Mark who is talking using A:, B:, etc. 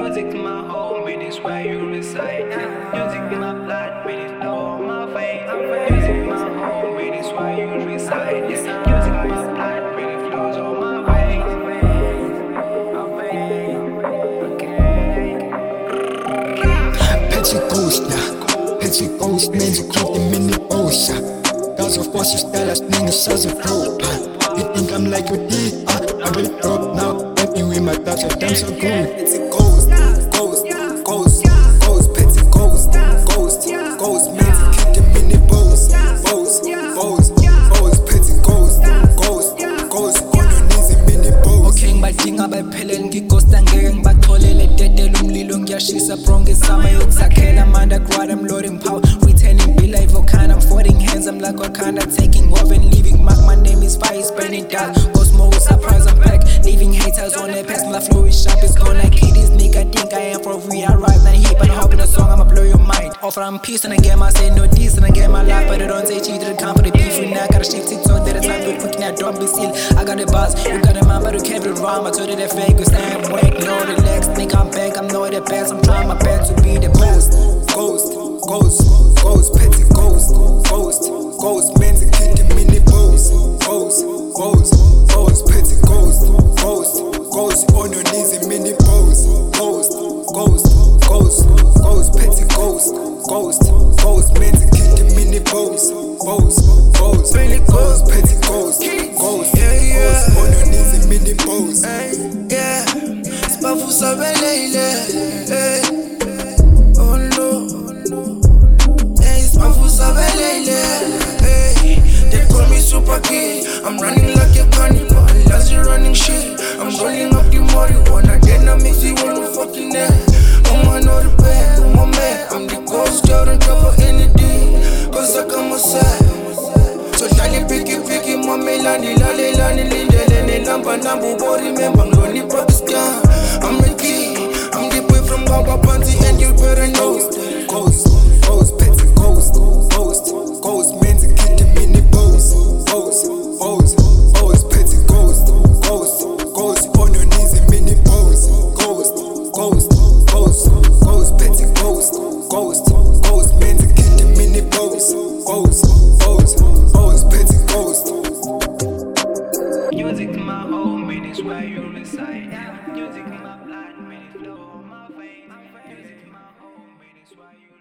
A: Music my home, it is where you reside. Music in my blood, it is on my veins. Music my home, it is where you reside. Music in my blood, it flows on my veins.
B: Petty ghost, ja. Petty ghost, mensen kloppen in die boos, ja. Dat zo vast je stijl als dingen zoals een vrouw. You think I'm like with D, I really broke now. Happy with my thoughts, I'm so good.
C: Petty ghost, ghost, ghost, ghost, petty ghost, ghost, ghost, mensen kicken in die boos, boos, boos, boos, petty ghost, ghost, ghost, on your knees in die boos.
D: Okay, ngibadinga baphelele ngighost angeke ngibatholele dedela umlilo ngiyashisa bro ngesama yokuzakhela underground I'm loading power returning be like Volcano I'm folding hands I'm like Wakanda taking off and leaving mark my name is fire spinning dark Cosmo surprise I'm back leaving haters on their past my flow is sharp it's gone like it is nigga think I am for real I rap not hip but I hope in a song I'ma blow your mind offer I'm peace and I get my say no this and I get my life but I don't say cheat to the camp for the beef right now gotta shift TikTok that is not good quick now don't be still I got the buzz you got a man but you can't be wrong I told you that fake you stand wake no relax think I'm back I'm not the best I'm trying my best to be the best
C: Ghost, ghost, ghost, petty ghost, ghost, ghost, mensen kicken in die boos, boos, boos, boos, petty ghost, ghost, ghost, on your knees in die boos, ghost, ghost, ghost, ghost, petty ghost, ghost, ghost, mensen kicken in die boos, boos, boos, ghost, petty ghost, ghost, ghost, on your knees in die boos.
E: Yeah, c'est pas vous savez les They call me super kid. I'm running like a carnival, as you running shit. I'm rolling up the marijuana, then I mix it with no fucking air. I'm on the bed, I'm a man. I'm the ghost, girl, don't trouble anything. Cause I come outside. So lali picky, mommy lani, linde, lene, lamba, nambu, body, remember, I'm lonely, Pakistan. I'm a kid, I'm the boy from Baba Panty, and you better know.
C: Ghost, ghost, petty ghost, ghost, ghost, mensen kicken in die boos, boos, boos, boos, petty ghost, ghost, ghost, on your knees in die boos, ghost, ghost, ghost, ghost, petty ghost, ghost, ghost, mensen kicken in die boos, boos, boos, boos, petty ghost.
A: Music in my home, it is where you reside. Music in my blood, it flows on my veins. Music in my home, it is where you